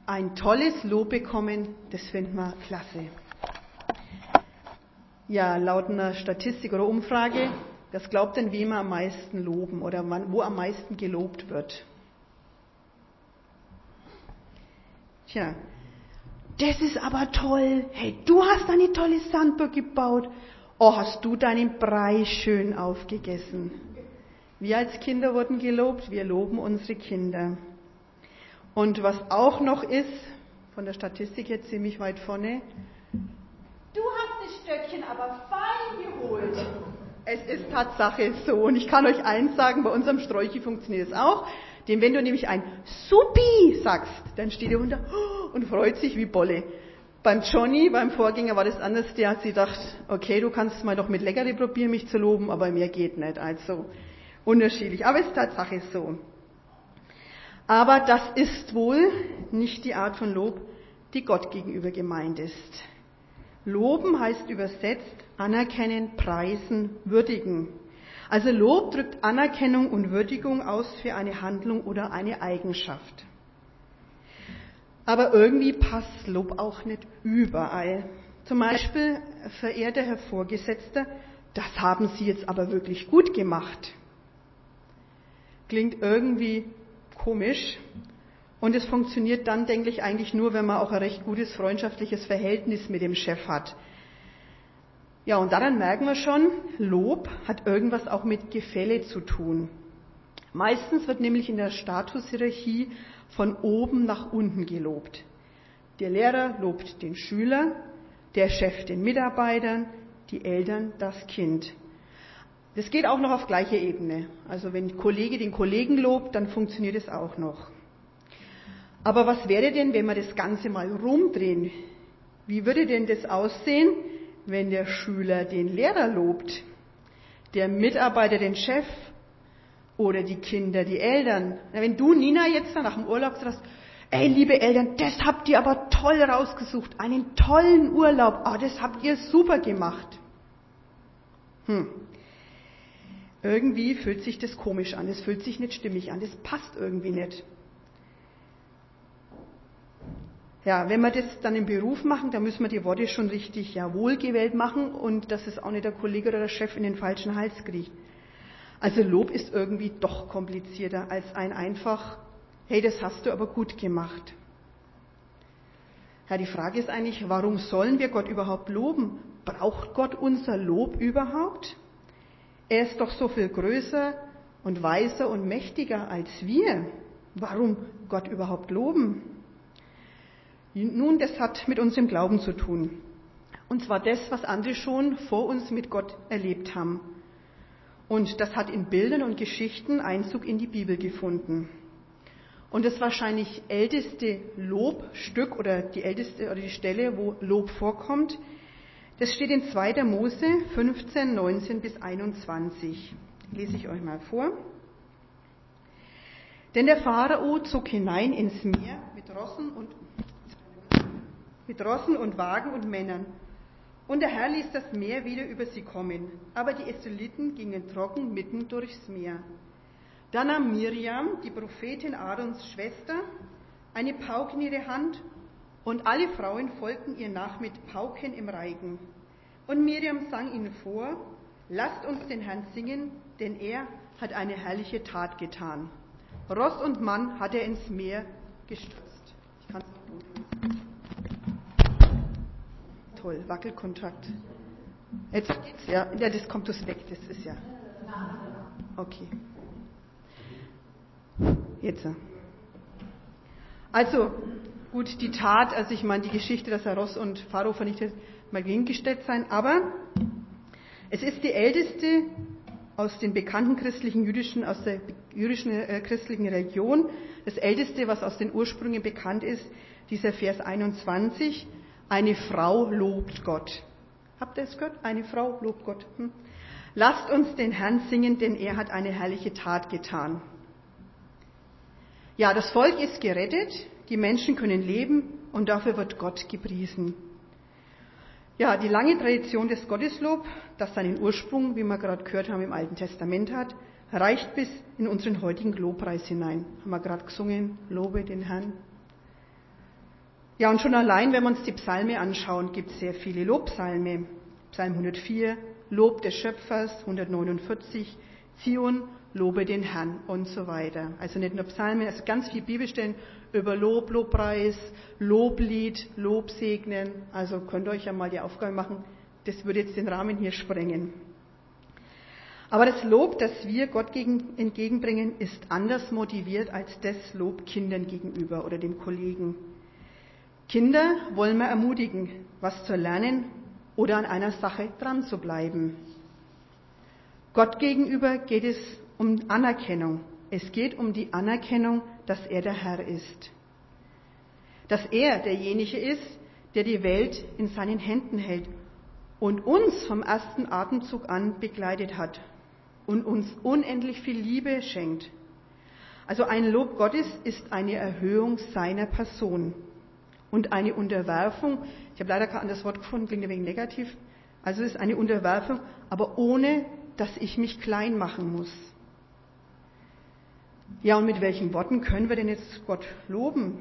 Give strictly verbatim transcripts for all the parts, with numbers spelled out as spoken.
ein tolles Lob bekommen, das finden wir klasse. Ja, laut einer Statistik oder Umfrage, das glaubt denn, wem wir am meisten loben oder wo am meisten gelobt wird? Tja, das ist aber toll. Hey, du hast eine tolle Sandburg gebaut. Oh, hast du deinen Brei schön aufgegessen. Wir als Kinder wurden gelobt, wir loben unsere Kinder. Und was auch noch ist, von der Statistik jetzt ziemlich weit vorne, du hast das Stöckchen aber fein geholt. Es ist Tatsache so. Und ich kann euch eins sagen, bei unserem Sträuchi funktioniert es auch. Denn wenn du nämlich ein Supi sagst, dann steht der Hund da und freut sich wie Bolle. Beim Johnny, beim Vorgänger, war das anders. Der hat sich gedacht, okay, du kannst mal doch mit Leckerli probieren, mich zu loben, aber mehr geht nicht. Also unterschiedlich. Aber es ist Tatsache so. Aber das ist wohl nicht die Art von Lob, die Gott gegenüber gemeint ist. Loben heißt übersetzt anerkennen, preisen, würdigen. Also Lob drückt Anerkennung und Würdigung aus für eine Handlung oder eine Eigenschaft. Aber irgendwie passt Lob auch nicht überall. Zum Beispiel, verehrter Herr Vorgesetzter, das haben Sie jetzt aber wirklich gut gemacht. Klingt irgendwie komisch. Und es funktioniert dann, denke ich, eigentlich nur, wenn man auch ein recht gutes freundschaftliches Verhältnis mit dem Chef hat. Ja, und daran merken wir schon, Lob hat irgendwas auch mit Gefälle zu tun. Meistens wird nämlich in der Statushierarchie von oben nach unten gelobt. Der Lehrer lobt den Schüler, der Chef den Mitarbeitern, die Eltern das Kind. Das geht auch noch auf gleicher Ebene. Also wenn ein Kollege den Kollegen lobt, dann funktioniert es auch noch. Aber was wäre denn, wenn wir das Ganze mal rumdrehen? Wie würde denn das aussehen, wenn der Schüler den Lehrer lobt, der Mitarbeiter den Chef oder die Kinder die Eltern? Wenn du, Nina, jetzt nach dem Urlaub sagst, ey, liebe Eltern, das habt ihr aber toll rausgesucht, einen tollen Urlaub, oh, das habt ihr super gemacht. Hm. Irgendwie fühlt sich das komisch an, es fühlt sich nicht stimmig an, das passt irgendwie nicht. Ja, wenn wir das dann im Beruf machen, dann müssen wir die Worte schon richtig ja, wohlgewählt machen und dass es auch nicht der Kollege oder der Chef in den falschen Hals kriegt. Also Lob ist irgendwie doch komplizierter als ein einfach, hey, das hast du aber gut gemacht. Ja, die Frage ist eigentlich, warum sollen wir Gott überhaupt loben? Braucht Gott unser Lob überhaupt? Er ist doch so viel größer und weiser und mächtiger als wir. Warum Gott überhaupt loben? Nun, das hat mit unserem Glauben zu tun. Und zwar das, was andere schon vor uns mit Gott erlebt haben. Und das hat in Bildern und Geschichten Einzug in die Bibel gefunden. Und das wahrscheinlich älteste Lobstück oder die älteste oder die Stelle, wo Lob vorkommt, das steht in zweiter Mose fünfzehn, neunzehn bis einundzwanzig. Lese ich euch mal vor. Denn der Pharao zog hinein ins Meer mit Rossen und mit Rossen und Wagen und Männern. Und der Herr ließ das Meer wieder über sie kommen. Aber die Israeliten gingen trocken mitten durchs Meer. Da nahm Miriam, die Prophetin Aarons Schwester, eine Pauke in ihre Hand, und alle Frauen folgten ihr nach mit Pauken im Reigen. Und Miriam sang ihnen vor, lasst uns den Herrn singen, denn er hat eine herrliche Tat getan. Ross und Mann hat er ins Meer gestürzt. Ich kann's noch gut lesen. Toll, Wackelkontakt. Jetzt geht's, ja. Ja, das kommt das weg, das ist ja. Okay. Jetzt. Also, gut, die Tat, also ich meine, die Geschichte, dass er Ross und Pharao vernichtet, mal gegengestellt sein, aber es ist die älteste aus den bekannten christlichen jüdischen, aus der jüdischen äh, christlichen Religion, das älteste, was aus den Ursprüngen bekannt ist, dieser Vers einundzwanzig, eine Frau lobt Gott. Habt ihr es gehört? Eine Frau lobt Gott. Hm? Lasst uns den Herrn singen, denn er hat eine herrliche Tat getan. Ja, das Volk ist gerettet, die Menschen können leben und dafür wird Gott gepriesen. Ja, die lange Tradition des Gotteslob, das seinen Ursprung, wie wir gerade gehört haben, im Alten Testament hat, reicht bis in unseren heutigen Lobpreis hinein. Haben wir gerade gesungen, lobe den Herrn. Ja, und schon allein, wenn wir uns die Psalme anschauen, gibt es sehr viele Lobpsalme. Psalm hundertvier, Lob des Schöpfers, hundertneunundvierzig, Zion, lobe den Herrn und so weiter. Also nicht nur Psalmen, also ganz viele Bibelstellen über Lob, Lobpreis, Loblied, Lobsegnen. Also könnt ihr euch ja mal die Aufgabe machen, das würde jetzt den Rahmen hier sprengen. Aber das Lob, das wir Gott gegen, entgegenbringen, ist anders motiviert als das Lob Kindern gegenüber oder dem Kollegen. Kinder wollen wir ermutigen, was zu lernen oder an einer Sache dran zu bleiben. Gott gegenüber geht es um Anerkennung. Es geht um die Anerkennung, dass er der Herr ist. Dass er derjenige ist, der die Welt in seinen Händen hält und uns vom ersten Atemzug an begleitet hat und uns unendlich viel Liebe schenkt. Also ein Lob Gottes ist eine Erhöhung seiner Person und eine Unterwerfung. Ich habe leider kein anderes Wort gefunden, klingt ein wenig negativ. Also es ist eine Unterwerfung, aber ohne, dass ich mich klein machen muss. Ja, und mit welchen Worten können wir denn jetzt Gott loben?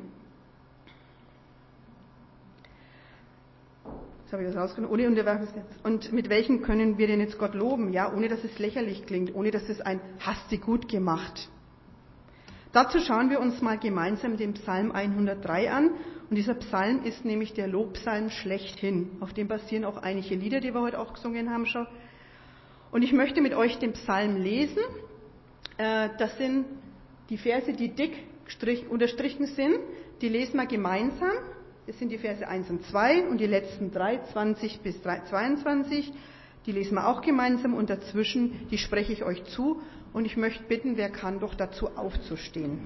Jetzt habe ich das rausgenommen. Ohne Unterwerfung. Und mit welchen können wir denn jetzt Gott loben? Ja, ohne dass es lächerlich klingt, ohne dass es ein hast du gut gemacht. Dazu schauen wir uns mal gemeinsam den Psalm hundertdrei an. Und dieser Psalm ist nämlich der Lobpsalm schlechthin. Auf dem basieren auch einige Lieder, die wir heute auch gesungen haben schon. Und ich möchte mit euch den Psalm lesen. Das sind die Verse, die dick unterstrichen sind. Die lesen wir gemeinsam. Das sind die Verse eins und zwei und die letzten drei, zwanzig bis zweiundzwanzig. Die lesen wir auch gemeinsam und dazwischen, die spreche ich euch zu. Und ich möchte bitten, wer kann, doch dazu aufzustehen.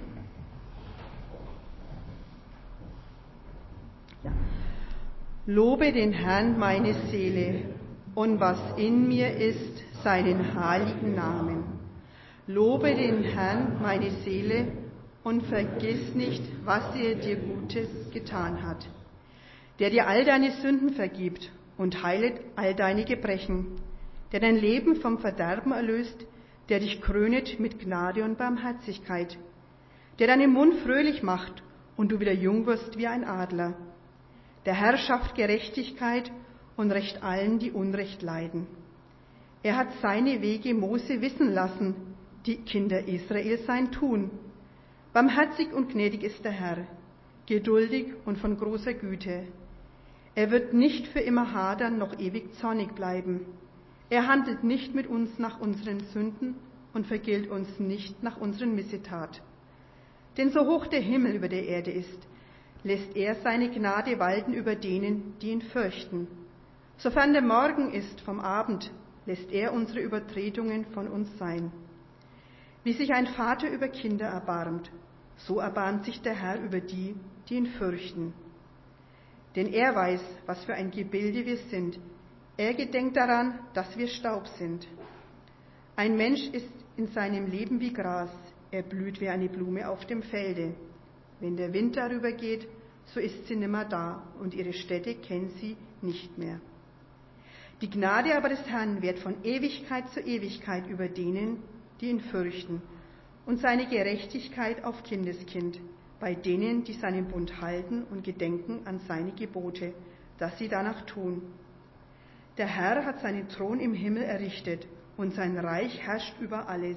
Ja. Lobe den Herrn meine Seele und was in mir ist, seinen heiligen Namen. Lobe den Herrn meine Seele und vergiss nicht, was er dir Gutes getan hat. Der dir all deine Sünden vergibt und heilet all deine Gebrechen, der dein Leben vom Verderben erlöst, der dich krönet mit Gnade und Barmherzigkeit, der deinen Mund fröhlich macht und du wieder jung wirst wie ein Adler. Der Herr schafft Gerechtigkeit und rächt allen, die Unrecht leiden. Er hat seine Wege Mose wissen lassen, die Kinder Israel sein Tun. Barmherzig und gnädig ist der Herr, geduldig und von großer Güte. Er wird nicht für immer hadern, noch ewig zornig bleiben. Er handelt nicht mit uns nach unseren Sünden und vergilt uns nicht nach unseren Missetat. Denn so hoch der Himmel über der Erde ist, lässt er seine Gnade walten über denen, die ihn fürchten. Sofern der Morgen ist vom Abend, lässt er unsere Übertretungen von uns sein. Wie sich ein Vater über Kinder erbarmt, so erbarmt sich der Herr über die, die ihn fürchten. Denn er weiß, was für ein Gebilde wir sind. Er gedenkt daran, dass wir Staub sind. Ein Mensch ist in seinem Leben wie Gras, er blüht wie eine Blume auf dem Felde. Wenn der Wind darüber geht, so ist sie nimmer da und ihre Stätte kennt sie nicht mehr. Die Gnade aber des Herrn währt von Ewigkeit zu Ewigkeit über denen, die ihn fürchten, und seine Gerechtigkeit auf Kindeskind, bei denen, die seinen Bund halten und gedenken an seine Gebote, dass sie danach tun. Der Herr hat seinen Thron im Himmel errichtet und sein Reich herrscht über alles.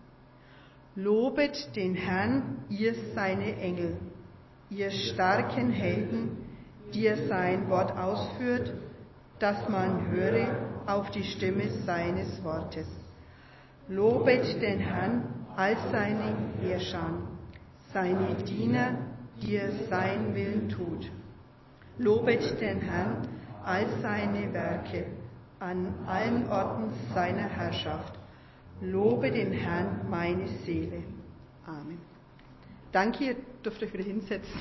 Lobet den Herrn, ihr seine Engel, ihr starken Helden, die er sein Wort ausführt, dass man höre auf die Stimme seines Wortes. Lobet den Herrn, all seine Heerschar, seine Diener, die er sein Willen tut. Lobet den Herrn, all seine Werke, an allen Orten seiner Herrschaft. Lobe den Herrn, meine Seele. Amen. Danke, ihr dürft euch wieder hinsetzen.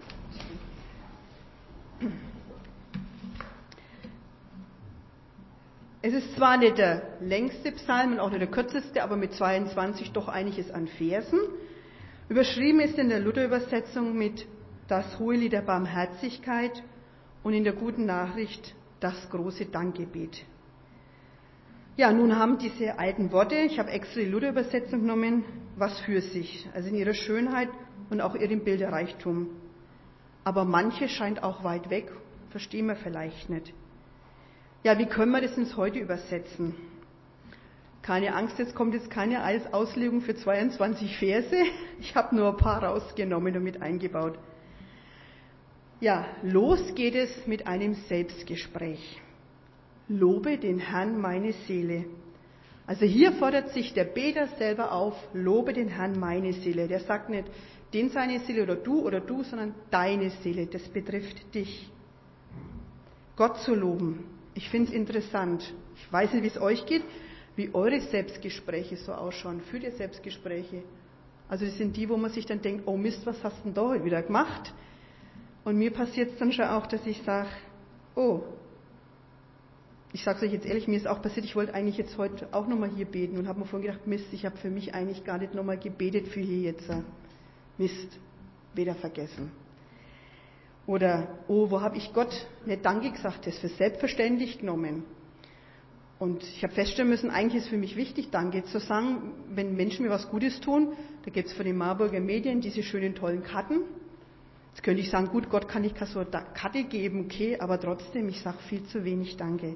Es ist zwar nicht der längste Psalm und auch nicht der kürzeste, aber mit zweiundzwanzig doch einiges an Versen. Überschrieben ist in der Luther-Übersetzung mit das Hohelied der Barmherzigkeit und in der Guten Nachricht das große Dankgebet. Ja, nun haben diese alten Worte, ich habe extra die Luther-Übersetzung genommen, was für sich, also in ihrer Schönheit und auch ihrem Bilderreichtum. aber manche scheint auch weit weg, verstehen wir vielleicht nicht. Ja, wie können wir das ins Heute übersetzen? Keine Angst, jetzt kommt jetzt keine Auslegung für zweiundzwanzig Verse. Ich habe nur ein paar rausgenommen und mit eingebaut. Ja, los geht es mit einem Selbstgespräch. Lobe den Herrn meine Seele. Also hier fordert sich der Beter selber auf, lobe den Herrn meine Seele. Der sagt nicht, den seine Seele oder du oder du, sondern deine Seele. Das betrifft dich. Gott zu loben. Ich finde es interessant. Ich weiß nicht, wie es euch geht, wie eure Selbstgespräche so ausschauen. Führt ihr Selbstgespräche? Also das sind die, wo man sich dann denkt, oh Mist, was hast du denn da heute wieder gemacht? Und mir passiert es dann schon auch, dass ich sage, oh, ich sage es euch jetzt ehrlich, mir ist auch passiert, ich wollte eigentlich jetzt heute auch nochmal hier beten und habe mir vorhin gedacht, Mist, ich habe für mich eigentlich gar nicht nochmal gebetet für hier jetzt. Mist, wieder vergessen. Oder, oh, wo habe ich Gott nicht Danke gesagt, das für selbstverständlich genommen. Und ich habe feststellen müssen, eigentlich ist für mich wichtig, Danke zu sagen, wenn Menschen mir was Gutes tun. Da gibt es von den Marburger Medien diese schönen, tollen Karten. Jetzt könnte ich sagen, gut, Gott kann ich keine so eine Karte geben, okay, aber trotzdem, ich sage viel zu wenig Danke.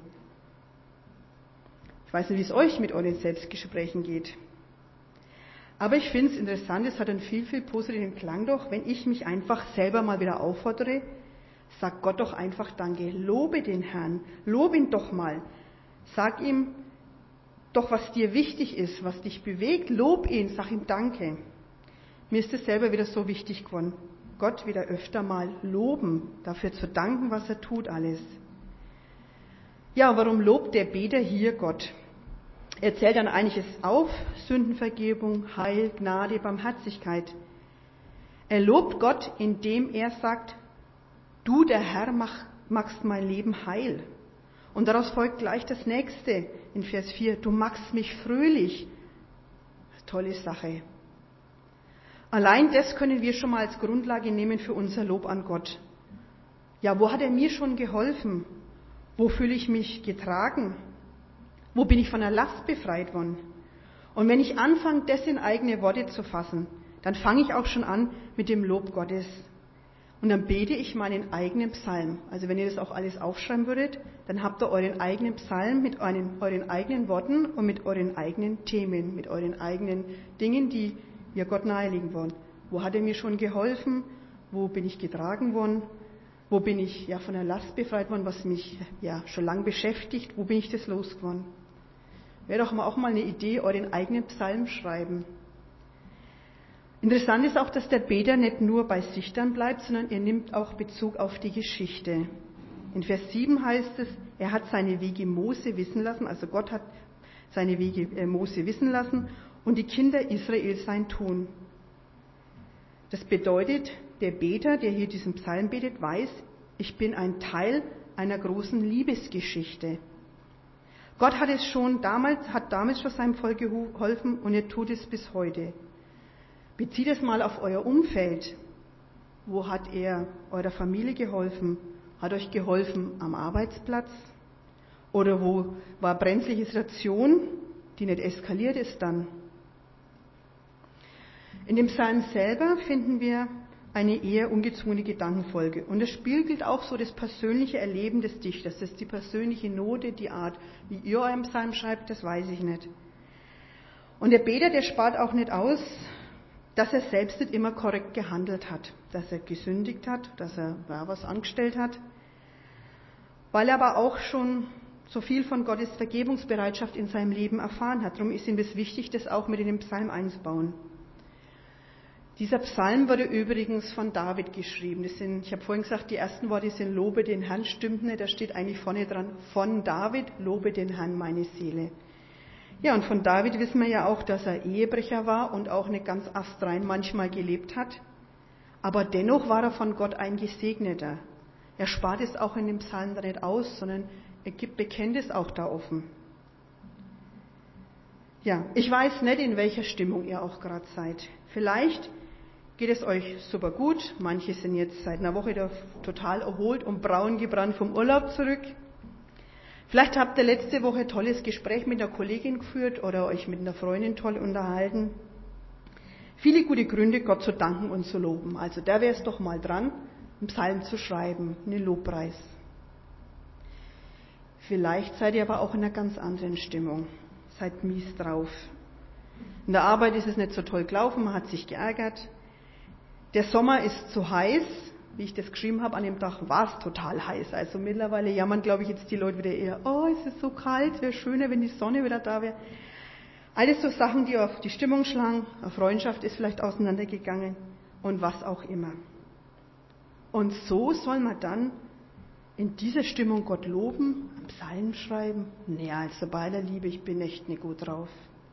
Ich weiß nicht, wie es euch mit euren Selbstgesprächen geht. Aber ich finde es interessant, es hat einen viel, viel positiven Klang doch, wenn ich mich einfach selber mal wieder auffordere, sag Gott doch einfach Danke, lobe den Herrn, lobe ihn doch mal. Sag ihm doch, was dir wichtig ist, was dich bewegt, lob ihn, sag ihm Danke. Mir ist es selber wieder so wichtig geworden, Gott wieder öfter mal loben, dafür zu danken, was er tut alles. Ja, warum lobt der Beter hier Gott? Er zählt dann einiges auf, Sündenvergebung, Heil, Gnade, Barmherzigkeit. Er lobt Gott, indem er sagt, du, der Herr, mach, machst mein Leben heil. Und daraus folgt gleich das nächste in Vers vier, du machst mich fröhlich. Tolle Sache. Allein das können wir schon mal als Grundlage nehmen für unser Lob an Gott. Ja, wo hat er mir schon geholfen? Wo fühle ich mich getragen? Wo bin ich von der Last befreit worden? Und wenn ich anfange, das in eigene Worte zu fassen, dann fange ich auch schon an mit dem Lob Gottes. Und dann bete ich meinen eigenen Psalm. Also wenn ihr das auch alles aufschreiben würdet, dann habt ihr euren eigenen Psalm mit euren, euren eigenen Worten und mit euren eigenen Themen, mit euren eigenen Dingen, die ihr Gott nahelegen wollen. Wo hat er mir schon geholfen? Wo bin ich getragen worden? Wo bin ich ja von der Last befreit worden, was mich ja schon lange beschäftigt? Wo bin ich das losgeworden? Wäre doch mal auch mal eine Idee, euren eigenen Psalm schreiben. Interessant ist auch, dass der Beter nicht nur bei sich dann bleibt, sondern er nimmt auch Bezug auf die Geschichte. In Vers sieben heißt es, er hat seine Wege Mose wissen lassen, also Gott hat seine Wege äh, Mose wissen lassen und die Kinder Israel sein Tun. Das bedeutet, der Beter, der hier diesen Psalm betet, weiß, ich bin ein Teil einer großen Liebesgeschichte. Gott hat es schon damals, hat damals schon seinem Volk geholfen und er tut es bis heute. Bezieht es mal auf euer Umfeld. Wo hat er eurer Familie geholfen? Hat euch geholfen am Arbeitsplatz? Oder wo war brenzliche Situation, die nicht eskaliert ist dann? In dem Psalm selber finden wir eine eher ungezwungene Gedankenfolge. Und es spiegelt auch so das persönliche Erleben des Dichters. Das ist die persönliche Note, die Art, wie ihr euren Psalm schreibt, das weiß ich nicht. Und der Beter, der spart auch nicht aus, dass er selbst nicht immer korrekt gehandelt hat, dass er gesündigt hat, dass er ja, was angestellt hat, weil er aber auch schon so viel von Gottes Vergebungsbereitschaft in seinem Leben erfahren hat. Darum ist ihm das wichtig, das auch mit in den Psalm einzubauen. Dieser Psalm wurde übrigens von David geschrieben. Das sind, ich habe vorhin gesagt, die ersten Worte sind Lobe den Herrn, stimmt nicht, da steht eigentlich vorne dran, von David, lobe den Herrn meine Seele. Ja, und von David wissen wir ja auch, dass er Ehebrecher war und auch nicht ganz astrein manchmal gelebt hat. Aber dennoch war er von Gott ein Gesegneter. Er spart es auch in dem Psalm da nicht aus, sondern er gibt, bekennt es auch da offen. Ja, ich weiß nicht, in welcher Stimmung ihr auch gerade seid. Vielleicht geht es euch super gut. Manche sind jetzt seit einer Woche total erholt und braun gebrannt vom Urlaub zurück. Vielleicht habt ihr letzte Woche ein tolles Gespräch mit einer Kollegin geführt oder euch mit einer Freundin toll unterhalten. Viele gute Gründe, Gott zu danken und zu loben. Also da wäre es doch mal dran, einen Psalm zu schreiben, einen Lobpreis. Vielleicht seid ihr aber auch in einer ganz anderen Stimmung, seid mies drauf. In der Arbeit ist es nicht so toll gelaufen, man hat sich geärgert. Der Sommer ist zu heiß, wie ich das geschrieben habe, an dem Tag war es total heiß. Also mittlerweile jammern, glaube ich, jetzt die Leute wieder eher, oh, es ist so kalt, es wäre schöner, wenn die Sonne wieder da wäre. Alles so Sachen, die auf die Stimmung schlagen, eine Freundschaft ist vielleicht auseinandergegangen und was auch immer. Und so soll man dann in dieser Stimmung Gott loben, einen Psalm schreiben? Nee, also bei der Liebe, ich bin echt nicht gut drauf.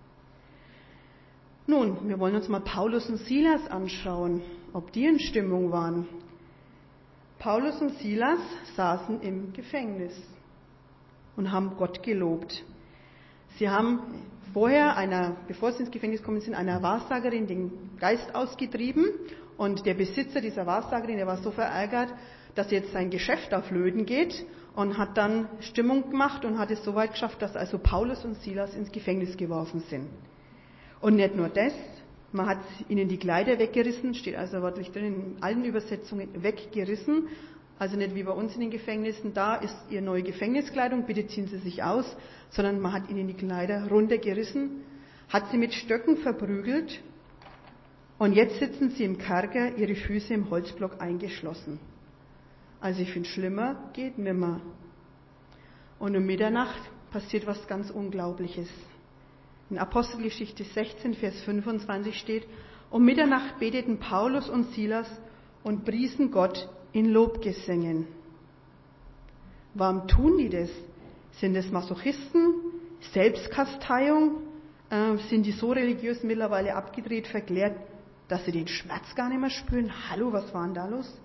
Nun, wir wollen uns mal Paulus und Silas anschauen, ob die in Stimmung waren. Paulus und Silas saßen im Gefängnis und haben Gott gelobt. Sie haben vorher, einer, bevor sie ins Gefängnis gekommen sind, einer Wahrsagerin den Geist ausgetrieben und der Besitzer dieser Wahrsagerin, der war so verärgert, dass jetzt sein Geschäft auf Löten geht und hat dann Stimmung gemacht und hat es so weit geschafft, dass also Paulus und Silas ins Gefängnis geworfen sind. Und nicht nur das, man hat ihnen die Kleider weggerissen, steht also wörtlich drin in allen Übersetzungen, weggerissen. Also nicht wie bei uns in den Gefängnissen, da ist ihre neue Gefängniskleidung, bitte ziehen Sie sich aus, sondern man hat ihnen die Kleider runtergerissen, hat sie mit Stöcken verprügelt und jetzt sitzen sie im Kerker, ihre Füße im Holzblock eingeschlossen. Also ich finde, schlimmer geht nimmer. Und um Mitternacht passiert was ganz Unglaubliches. In Apostelgeschichte sechzehn, Vers fünfundzwanzig steht, um Mitternacht beteten Paulus und Silas und priesen Gott in Lobgesängen. Warum tun die das? Sind es Masochisten? Selbstkasteiung? Äh, sind die so religiös mittlerweile abgedreht, verklärt, dass sie den Schmerz gar nicht mehr spüren? Hallo, was war denn da los?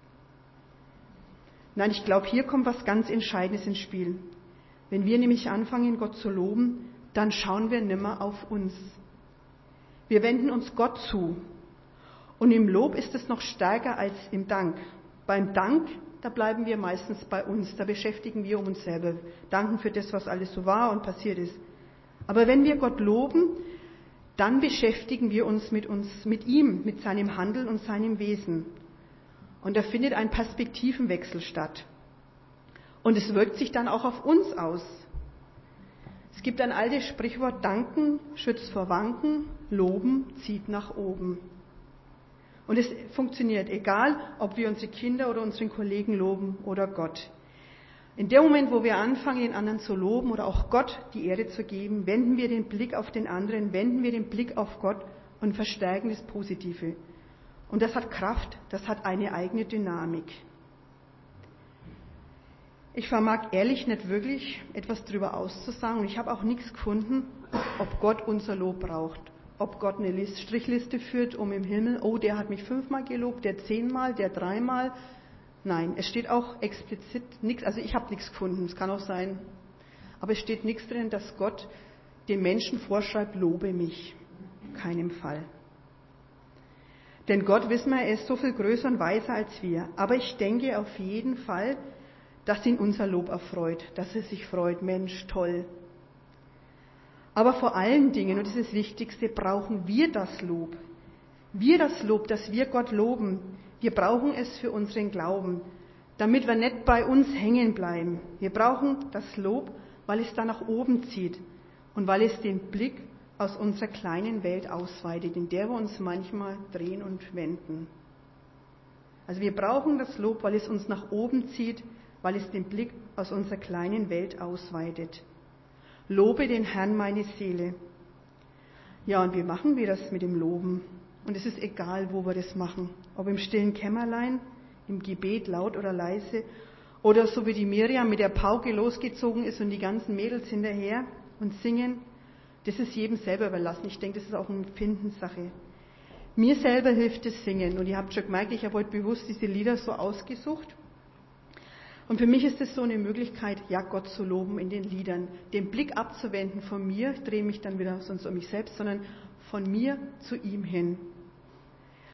Nein, ich glaube, hier kommt was ganz Entscheidendes ins Spiel. Wenn wir nämlich anfangen, Gott zu loben, dann schauen wir nimmer auf uns. Wir wenden uns Gott zu. Und im Lob ist es noch stärker als im Dank. Beim Dank, da bleiben wir meistens bei uns, da beschäftigen wir uns selber, danken für das, was alles so war und passiert ist. Aber wenn wir Gott loben, dann beschäftigen wir uns mit uns, mit ihm, mit seinem Handeln und seinem Wesen. Und da findet ein Perspektivenwechsel statt. Und es wirkt sich dann auch auf uns aus. Es gibt ein altes Sprichwort, danken schützt vor Wanken, loben zieht nach oben. Und es funktioniert, egal ob wir unsere Kinder oder unseren Kollegen loben oder Gott. In dem Moment, wo wir anfangen, den anderen zu loben oder auch Gott die Ehre zu geben, wenden wir den Blick auf den anderen, wenden wir den Blick auf Gott und verstärken das Positive. Und das hat Kraft, das hat eine eigene Dynamik. Ich vermag ehrlich nicht wirklich etwas darüber auszusagen und ich habe auch nichts gefunden, ob Gott unser Lob braucht. Ob Gott eine List, Strichliste führt, um im Himmel, oh, der hat mich fünfmal gelobt, der zehnmal, der dreimal. Nein, es steht auch explizit nichts, also ich habe nichts gefunden, es kann auch sein, aber es steht nichts drin, dass Gott den Menschen vorschreibt, lobe mich. Keinem Fall. Denn Gott, wissen wir, er ist so viel größer und weiser als wir. Aber ich denke auf jeden Fall, dass ihn unser Lob erfreut, dass er sich freut, Mensch, toll. Aber vor allen Dingen, und das ist das Wichtigste, brauchen wir das Lob. Wir das Lob, dass wir Gott loben. Wir brauchen es für unseren Glauben, damit wir nicht bei uns hängen bleiben. Wir brauchen das Lob, weil es da nach oben zieht und weil es den Blick aus unserer kleinen Welt ausweitet, in der wir uns manchmal drehen und wenden. Also wir brauchen das Lob, weil es uns nach oben zieht, weil es den Blick aus unserer kleinen Welt ausweitet. Lobe den Herrn, meine Seele. Ja, und wie machen wir das mit dem Loben? Und es ist egal, wo wir das machen. Ob im stillen Kämmerlein, im Gebet, laut oder leise, oder so wie die Miriam mit der Pauke losgezogen ist und die ganzen Mädels hinterher und singen. Das ist jedem selber überlassen. Ich denke, das ist auch eine Empfindenssache. Mir selber hilft das Singen. Und ihr habt schon gemerkt, ich habe heute bewusst diese Lieder so ausgesucht. Und für mich ist es so eine Möglichkeit, ja, Gott zu loben in den Liedern. Den Blick abzuwenden von mir, ich drehe mich dann wieder sonst um mich selbst, sondern von mir zu ihm hin.